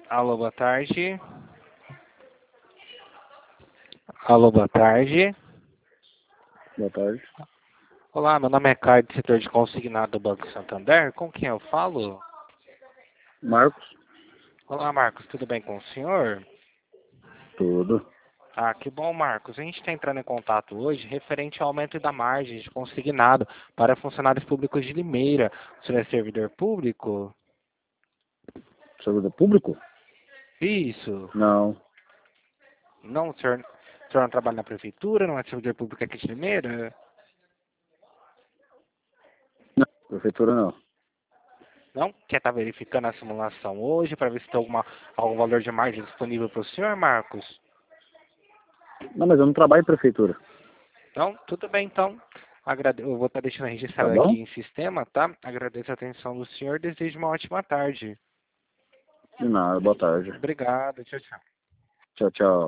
Alô, boa tarde. Alô, boa tarde. Boa tarde. Olá, meu nome é Caio, do setor de consignado do Banco Santander. Com quem eu falo? Marcos? Olá, Marcos, tudo bem com o senhor? Tudo. Ah, que bom, Marcos. A gente está entrando em contato hoje referente ao aumento da margem de consignado para funcionários públicos de Limeira. O senhor é servidor público? Servidor público? Isso. Não. Não, o senhor não trabalha na prefeitura, não é servidor público aqui de Limeira? Não. Prefeitura não. Não? Quer estar verificando a simulação hoje para ver se tem algum valor de margem disponível para o senhor, Marcos? Não, mas eu não trabalho em prefeitura. Então, tudo bem, então. Eu vou estar deixando Tá registrado aqui bom? em sistema, tá? Agradeço a atenção do senhor. Desejo uma ótima tarde. De nada. Boa tarde. Obrigado. Tchau, tchau. Tchau, tchau.